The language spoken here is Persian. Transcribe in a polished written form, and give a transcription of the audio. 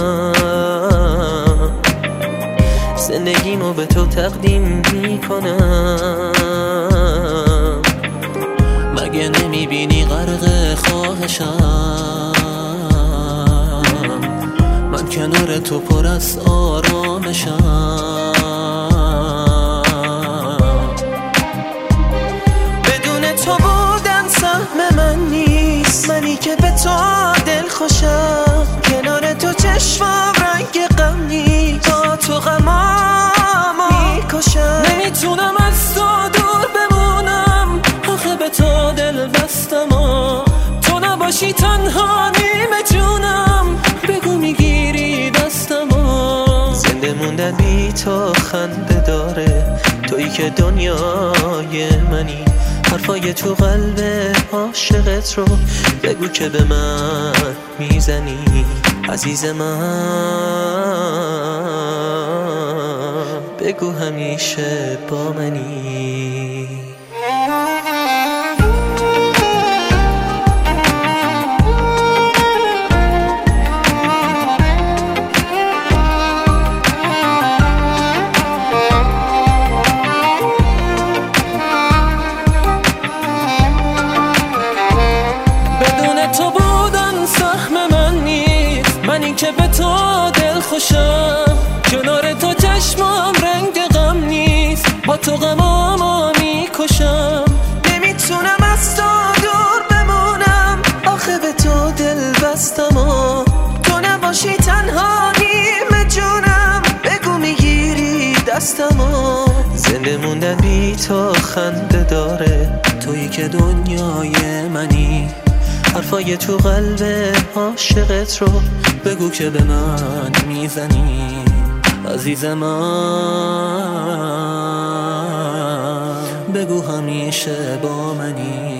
زندگیمو به تو تقدیم میکنم. مگه نمیبینی غرق خواهشم؟ من کنار تو پر از آرامشم. بدون تو بودن سهم من نیست، منی که به تو دل خوشم. کنار تو چشمام رنگ غم نیست، با تو غمامو میکشم. نمیتونم از تو دور بمونم، آخه به تو دل بستم. تو نباشی تنها نیمه جونم، بگو میگیری دستم. زنده موندن بی تو خنده داره، تویی که دنیای منی. حرفای تو قلب عاشقت رو بگو که به من میزنی. عزیز من بگو همیشه با منی. منی که به تو دل خوشم، کنار تو چشمام رنگ غم نیست، با تو غمامو میکشم. نمیتونم از تو دور بمونم، آخه به تو دل بستم. تو نباشی تنها نیمه جونم، بگو میگیری دستم. زنده موندن بی تو خنده داره، تویی که دنیای منی. حرفای تو قلب عاشقت رو بگو که به من میزنی. عزیز من بگو همیشه با منی.